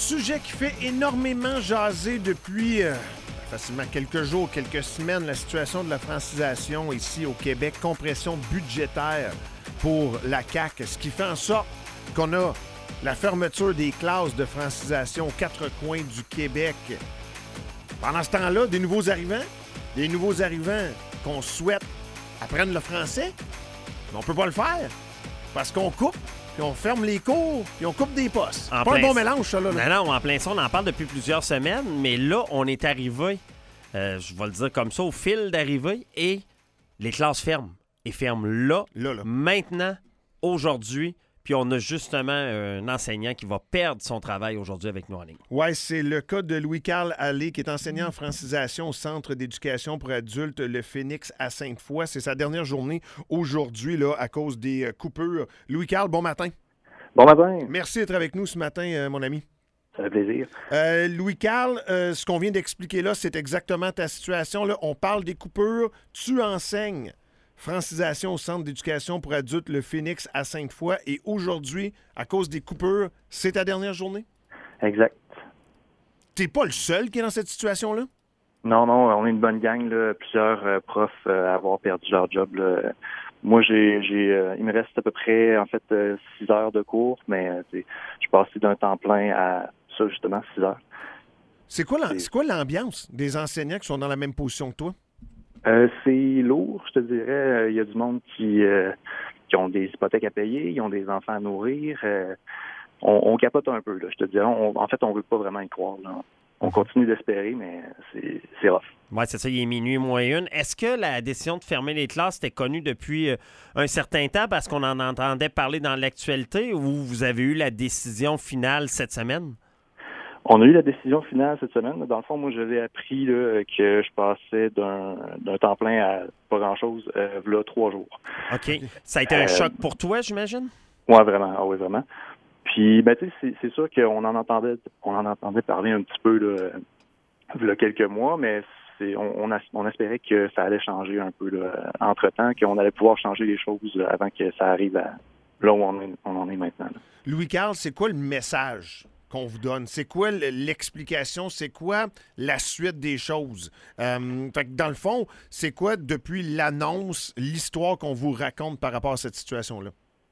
Sujet qui fait énormément jaser depuis facilement quelques jours, quelques semaines, la situation de la francisation ici au Québec, compression budgétaire pour la CAQ, ce qui fait en sorte qu'on a la fermeture des classes de francisation aux quatre coins du Québec. Pendant ce temps-là, des nouveaux arrivants qu'on souhaite apprendre le français, mais on peut pas le faire parce qu'on coupe, puis on ferme les cours, puis on coupe des postes. C'est pas un bon mélange, ça, là. Non, en plein ça, on en parle depuis plusieurs semaines, mais là, on est arrivé, je vais le dire comme ça, au fil d'arrivée, et les classes ferment. Et ferment là, maintenant, aujourd'hui, puis on a justement un enseignant qui va perdre son travail aujourd'hui avec nous en ligne. Oui, c'est le cas de Louis-Carl Allé, qui est enseignant en francisation au Centre d'éducation pour adultes Le Phénix à Sainte-Foy. C'est sa dernière journée aujourd'hui là, à cause des coupures. Louis-Carl, bon matin. Bon matin. Merci d'être avec nous ce matin, mon ami. Ça fait plaisir. Louis-Carl, ce qu'on vient d'expliquer là, c'est exactement ta situation. Là. On parle des coupures. Tu enseignes francisation au Centre d'éducation pour adultes Le Phénix à Sainte-Foy. Et aujourd'hui, à cause des coupures, c'est ta dernière journée? Exact. T'es pas le seul qui est dans cette situation-là? Non, on est une bonne gang, là, plusieurs profs à avoir perdu leur job. Là. Moi, il me reste à peu près, 6 heures de cours, mais je suis passé d'un temps plein à ça, justement, 6 heures. C'est quoi l'ambiance des enseignants qui sont dans la même position que toi? C'est lourd, je te dirais. Il y a du monde qui ont des hypothèques à payer, ils ont des enfants à nourrir. On capote un peu, là, je te dirais. On veut pas vraiment y croire. Là. On continue d'espérer, mais c'est rough. Oui, c'est ça, il est minuit moins une. Est-ce que la décision de fermer les classes était connue depuis un certain temps parce qu'on en entendait parler dans l'actualité, ou vous avez eu la décision finale cette semaine? On a eu la décision finale cette semaine. Dans le fond, moi, j'avais appris là, que je passais d'un temps plein à pas grand-chose, là, 3 jours. OK. Ça a été un choc pour toi, j'imagine? Ouais, vraiment. Ah oui, vraiment. Puis, tu sais, c'est sûr qu'on en entendait parler un petit peu là, quelques mois, mais on espérait que ça allait changer un peu là, entre-temps, qu'on allait pouvoir changer les choses avant que ça arrive à là où on en est maintenant. Là. Louis-Carl, c'est quoi le message qu'on vous donne? C'est quoi l'explication? C'est quoi la suite des choses? Fait que dans le fond, c'est quoi, depuis l'annonce, l'histoire qu'on vous raconte par rapport à cette situation-là?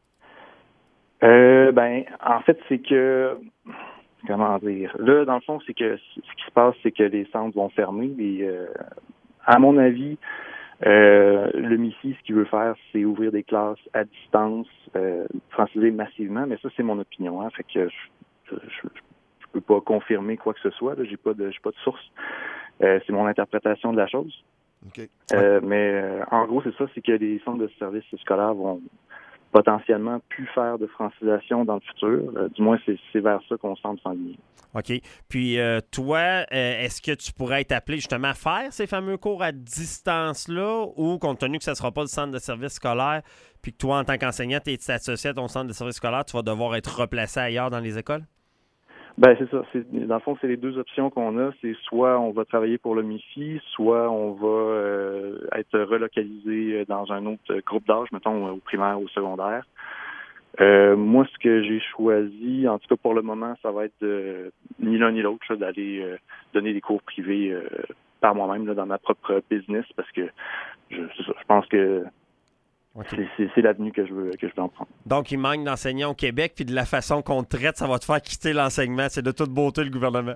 En fait, c'est que... Comment dire? Là, dans le fond, c'est que ce qui se passe, c'est que les centres vont fermer. Et, à mon avis, le MIFI, ce qu'il veut faire, c'est ouvrir des classes à distance, franciser massivement. Mais ça, c'est mon opinion. Hein, fait que je peux pas confirmer quoi que ce soit. Là, j'ai pas de source. C'est mon interprétation de la chose. Okay. Mais en gros, c'est ça, c'est que les centres de services scolaires vont potentiellement plus faire de francisation dans le futur. Du moins, c'est vers ça qu'on semble s'enligner. OK. Puis toi, est-ce que tu pourrais être appelé justement à faire ces fameux cours à distance-là, ou compte tenu que ça ne sera pas le centre de service scolaire, puis que toi, en tant qu'enseignant, tu es associé à ton centre de service scolaire, tu vas devoir être replacé ailleurs dans les écoles? C'est ça. Dans le fond, c'est les deux options qu'on a. C'est soit on va travailler pour le MIFI, soit on va être relocalisé dans un autre groupe d'âge, mettons au primaire ou au secondaire. Moi, ce que j'ai choisi, en tout cas pour le moment, ça va être ni l'un ni l'autre, d'aller donner des cours privés par moi-même là, dans ma propre business, parce que je pense que okay. C'est l'avenue que je veux en prendre. Donc, il manque d'enseignants au Québec, puis de la façon qu'on te traite, ça va te faire quitter l'enseignement. C'est de toute beauté, le gouvernement.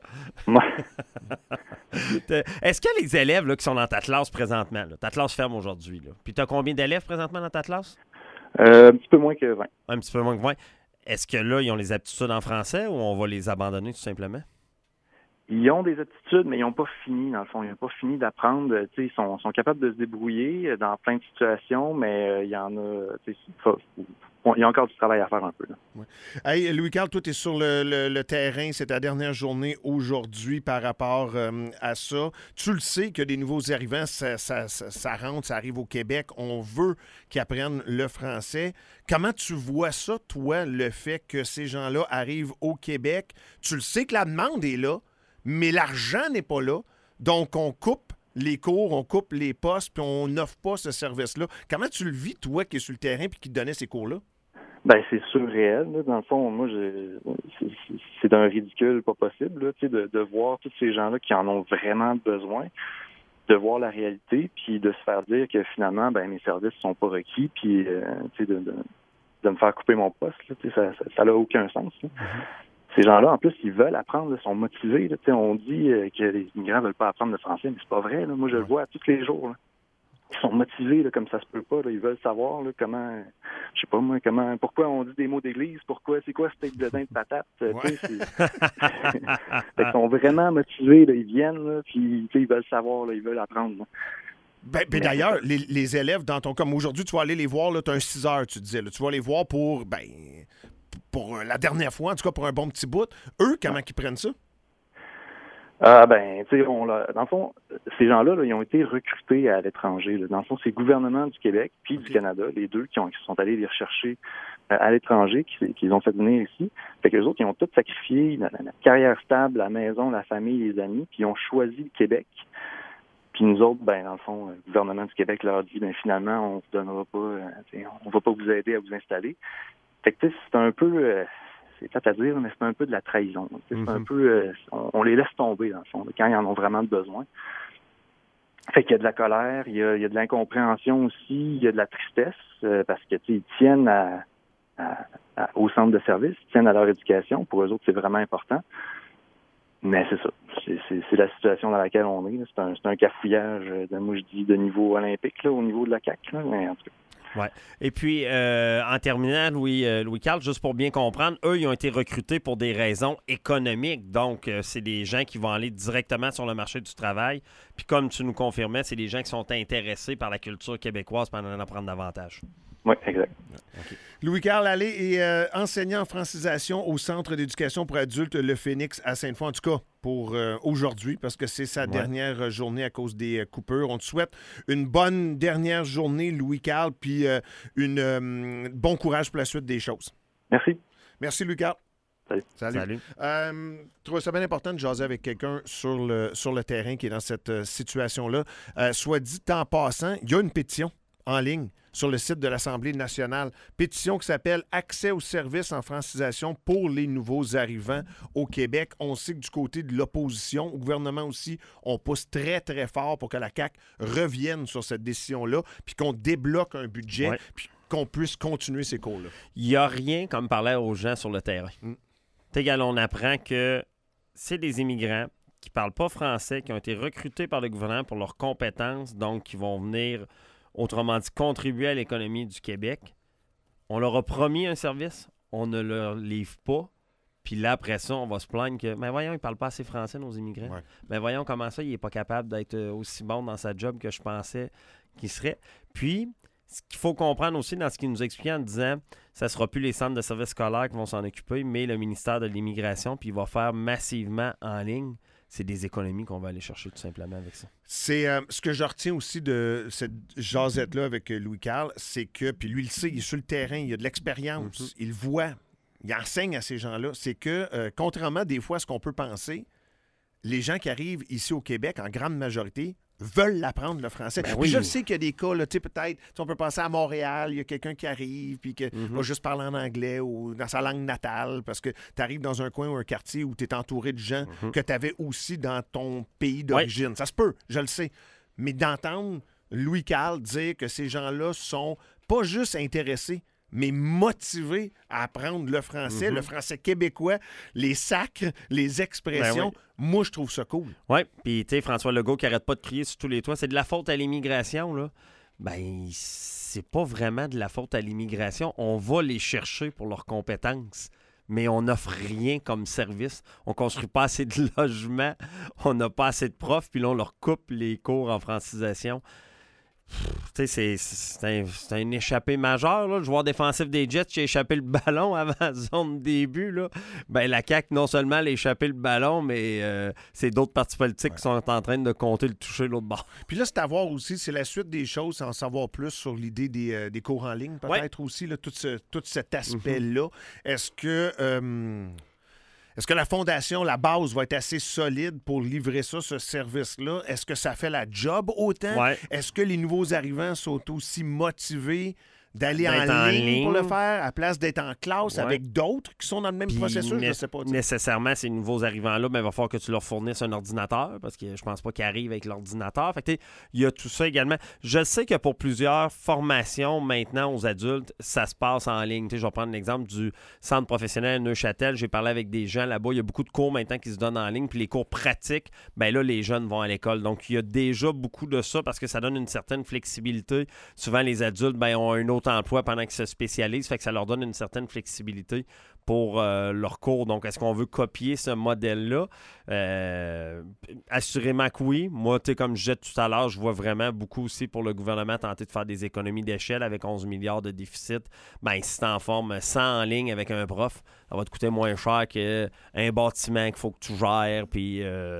Est-ce que les élèves là, qui sont dans ta classe présentement, là, ta classe ferme aujourd'hui, là, puis tu as combien d'élèves présentement dans ta classe? Un petit peu moins que 20. Un petit peu moins que 20. Est-ce que là, ils ont les aptitudes en français, ou on va les abandonner tout simplement? Ils ont des aptitudes, mais ils n'ont pas fini, dans le fond. Ils n'ont pas fini d'apprendre. Ils sont capables de se débrouiller dans plein de situations, mais il y en a... il y a encore du travail à faire un peu. Là. Ouais. Hey, Louis-Carl, toi, tu es sur le terrain. C'est ta dernière journée aujourd'hui par rapport à ça. Tu le sais que des nouveaux arrivants, ça rentre, ça arrive au Québec. On veut qu'ils apprennent le français. Comment tu vois ça, toi, le fait que ces gens-là arrivent au Québec? Tu le sais que la demande est là, mais l'argent n'est pas là. Donc, on coupe les cours, on coupe les postes, puis on n'offre pas ce service-là. Comment tu le vis, toi, qui es sur le terrain et qui te donnait ces cours-là? Ben, c'est surréel, là. Dans le fond, moi, c'est d'un ridicule pas possible, là, tu sais, de voir tous ces gens-là qui en ont vraiment besoin, de voir la réalité, puis de se faire dire que finalement, ben, mes services sont pas requis, puis, tu sais, de me faire couper mon poste, là, tu sais, ça n'a aucun sens, là. Ces gens-là, en plus, ils veulent apprendre, là, sont motivés, là, tu sais, on dit que les immigrants veulent pas apprendre le français, mais c'est pas vrai, là. Moi, je le vois tous les jours, là. Ils sont motivés, là, comme ça se peut pas, là. Ils veulent savoir, là, comment, je sais pas moi, pourquoi on dit des mots d'église, c'est quoi steak de dinde de patate, tu sais, Ils sont vraiment motivés, là, ils viennent, là, puis, tu sais, ils veulent savoir, là, ils veulent apprendre, là. Ben, d'ailleurs, les élèves, comme aujourd'hui, tu vas aller les voir, tu as un 6 heures, tu disais, là, tu vas les voir pour la dernière fois, en tout cas pour un bon petit bout. Eux, comment ils prennent ça? Ah ben, tu sais, dans le fond, ces gens-là, là, ils ont été recrutés à l'étranger. Là. Dans le fond, c'est le gouvernement du Québec puis du Canada, les deux, qui sont allés les rechercher à l'étranger, qui ont fait venir ici. Fait que les autres, ils ont tout sacrifié, la carrière stable, la maison, la famille, les amis, puis ils ont choisi le Québec. Puis nous autres, ben, dans le fond, le gouvernement du Québec leur dit, ben, finalement, on vous donnera pas, on va pas vous aider à vous installer. Fait que, tu sais, c'est un peu... c'est plate à dire, mais c'est un peu de la trahison. C'est un peu... on les laisse tomber, dans le fond, quand ils en ont vraiment besoin. Fait qu'il y a de la colère, il y a de l'incompréhension aussi, il y a de la tristesse, parce que, tu sais, ils tiennent au centre de service, ils tiennent à leur éducation. Pour eux autres, c'est vraiment important. Mais c'est ça. C'est la situation dans laquelle on est. C'est un cafouillage, moi je dis, de niveau olympique, là, au niveau de la CAQ. Là, mais en tout cas. Ouais. Et puis, en terminant, Louis-Carl, juste pour bien comprendre, eux, ils ont été recrutés pour des raisons économiques. Donc, c'est des gens qui vont aller directement sur le marché du travail. Puis, comme tu nous confirmais, c'est des gens qui sont intéressés par la culture québécoise pour en apprendre davantage. Oui, exact. Okay. Louis-Carl Allais est enseignant en francisation au Centre d'éducation pour adultes Le Phénix à Sainte-Foy, en tout cas pour aujourd'hui, parce que c'est sa dernière journée à cause des coupures. On te souhaite une bonne dernière journée, Louis-Carl, puis bon courage pour la suite des choses. Merci. Merci, Louis-Carl. Salut. Je trouve ça bien important de jaser avec quelqu'un sur le terrain qui est dans cette situation-là. Soit dit en passant, il y a une pétition en ligne sur le site de l'Assemblée nationale. Pétition qui s'appelle « Accès aux services en francisation pour les nouveaux arrivants au Québec ». On sait que du côté de l'opposition, au gouvernement aussi, on pousse très, très fort pour que la CAQ revienne sur cette décision-là, puis qu'on débloque un budget, puis qu'on puisse continuer ces cours-là. Il n'y a rien comme parler aux gens sur le terrain. On apprend que c'est des immigrants qui ne parlent pas français, qui ont été recrutés par le gouvernement pour leurs compétences, donc qui vont venir... autrement dit, contribuer à l'économie du Québec. On leur a promis un service, on ne leur livre pas, puis là, après ça, on va se plaindre que, mais voyons, ils ne parlent pas assez français, nos immigrants. Ouais. Mais voyons comment ça, il n'est pas capable d'être aussi bon dans sa job que je pensais qu'il serait. Puis, ce qu'il faut comprendre aussi dans ce qu'il nous expliquait en disant, ça ne sera plus les centres de services scolaires qui vont s'en occuper, mais le ministère de l'Immigration, puis il va faire massivement en ligne. C'est des économies qu'on va aller chercher tout simplement avec ça. C'est ce que je retiens aussi de cette jasette-là avec Louis-Carl, c'est que, puis lui, il sait, il est sur le terrain, il a de l'expérience, il voit, il enseigne à ces gens-là. C'est que, contrairement des fois à ce qu'on peut penser, les gens qui arrivent ici au Québec, en grande majorité, veulent apprendre le français. Ben oui. Je le sais qu'il y a des cas, là, peut-être, on peut penser à Montréal, il y a quelqu'un qui arrive puis qui va juste parler en anglais ou dans sa langue natale parce que tu arrives dans un coin ou un quartier où tu es entouré de gens que tu avais aussi dans ton pays d'origine. Ouais. Ça se peut, je le sais. Mais d'entendre Louis-Carl dire que ces gens-là sont pas juste intéressés, mais motivés à apprendre le français québécois, les sacres, les expressions. Ben oui. Moi, je trouve ça cool. Oui, puis tu sais, François Legault qui arrête pas de crier sur tous les toits, c'est de la faute à l'immigration, là. Ben, c'est pas vraiment de la faute à l'immigration. On va les chercher pour leurs compétences, mais on n'offre rien comme service. On construit pas assez de logements, on n'a pas assez de profs, puis là, on leur coupe les cours en francisation. C'est un échappé majeur. Là. Le joueur défensif des Jets qui a échappé le ballon avant la zone de début. Là. Ben, la CAQ, non seulement elle a échappé le ballon, mais c'est d'autres partis politiques qui sont en train de compter le toucher de l'autre bord. Puis là, c'est à voir aussi, c'est la suite des choses, c'est en savoir plus sur l'idée des cours en ligne, peut-être aussi, là, tout cet aspect-là. Est-ce que la fondation, la base va être assez solide pour livrer ça, ce service-là? Est-ce que ça fait la job autant? Ouais. Est-ce que les nouveaux arrivants sont aussi motivés d'aller en ligne pour le faire, à la place d'être en classe avec d'autres qui sont dans le même processus, je ne sais pas. Nécessairement, ces nouveaux arrivants-là, il va falloir que tu leur fournisses un ordinateur parce que je pense pas qu'ils arrivent avec l'ordinateur. Fait que il y a tout ça également. Je sais que pour plusieurs formations maintenant aux adultes, ça se passe en ligne. Je vais prendre l'exemple du centre professionnel Neuchâtel. J'ai parlé avec des gens là-bas. Il y a beaucoup de cours maintenant qui se donnent en ligne. Puis les cours pratiques, là, les jeunes vont à l'école. Donc, il y a déjà beaucoup de ça parce que ça donne une certaine flexibilité. Souvent, les adultes ont un autre emploi pendant qu'ils se spécialisent, fait que ça leur donne une certaine flexibilité pour leur cours. Donc, est-ce qu'on veut copier ce modèle-là? Assurément que oui. Moi, comme je disais tout à l'heure, je vois vraiment beaucoup aussi pour le gouvernement tenter de faire des économies d'échelle avec 11 milliards de déficit. Si tu en formes 100 en ligne avec un prof, ça va te coûter moins cher qu'un bâtiment qu'il faut que tu gères, puis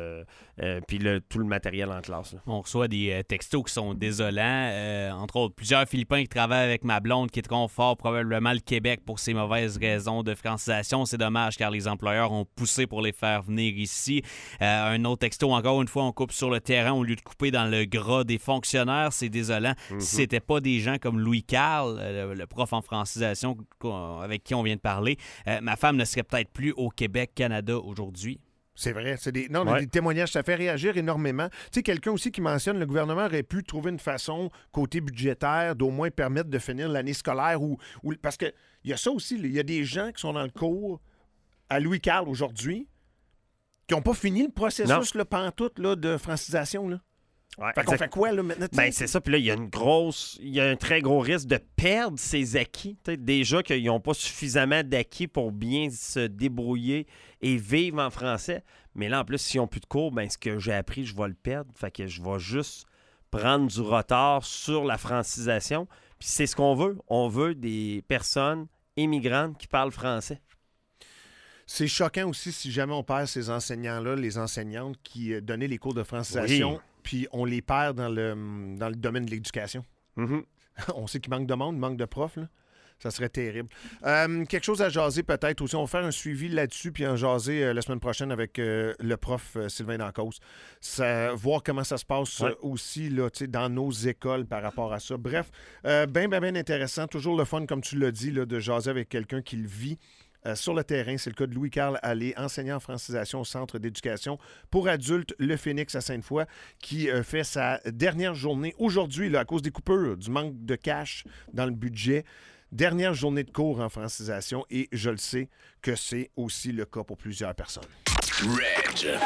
tout le matériel en classe. Là. On reçoit des textos qui sont désolants. Entre autres, plusieurs Philippins qui travaillent avec ma blonde qui quitteront fort probablement le Québec pour ces mauvaises raisons de francisation. C'est dommage car les employeurs ont poussé pour les faire venir ici. Un autre texto, encore une fois, on coupe sur le terrain au lieu de couper dans le gras des fonctionnaires. C'est désolant. Si c'était pas des gens comme Louis Carl, le prof en francisation avec qui on vient de parler, ma femme ne serait peut-être plus au Québec, Canada aujourd'hui. C'est vrai. C'est des témoignages, ça fait réagir énormément. Tu sais, quelqu'un aussi qui mentionne le gouvernement aurait pu trouver une façon, côté budgétaire, d'au moins permettre de finir l'année scolaire. Parce qu'il y a ça aussi. Il y a des gens qui sont dans le cours à Louis Carl aujourd'hui qui n'ont pas fini le processus pantoute de francisation. Là. Ouais, fait qu'on fait quoi là maintenant? C'est ça. Puis là, il y a un très gros risque de perdre ses acquis. Déjà qu'ils n'ont pas suffisamment d'acquis pour bien se débrouiller et vivre en français. Mais là, en plus, s'ils n'ont plus de cours, ce que j'ai appris, je vais le perdre. Fait que je vais juste prendre du retard sur la francisation. Puis c'est ce qu'on veut. On veut des personnes immigrantes qui parlent français. C'est choquant aussi si jamais on perd ces enseignants-là, les enseignantes qui donnaient les cours de francisation. Oui. Puis on les perd dans le domaine de l'éducation. Mm-hmm. On sait qu'il manque de monde, il manque de profs. Là. Ça serait terrible. Quelque chose à jaser peut-être aussi. On va faire un suivi là-dessus puis en jaser la semaine prochaine avec le prof Sylvain Dancause. Voir comment ça se passe aussi là, dans nos écoles par rapport à ça. Bref, bien intéressant. Toujours le fun, comme tu l'as dit, là, de jaser avec quelqu'un qui le vit. Sur le terrain, c'est le cas de Louis-Carl Allé, enseignant en francisation au Centre d'éducation pour adultes Le Phénix à Sainte-Foy, qui fait sa dernière journée aujourd'hui là, à cause des coupures, du manque de cash dans le budget. Dernière journée de cours en francisation et je le sais que c'est aussi le cas pour plusieurs personnes. Reg.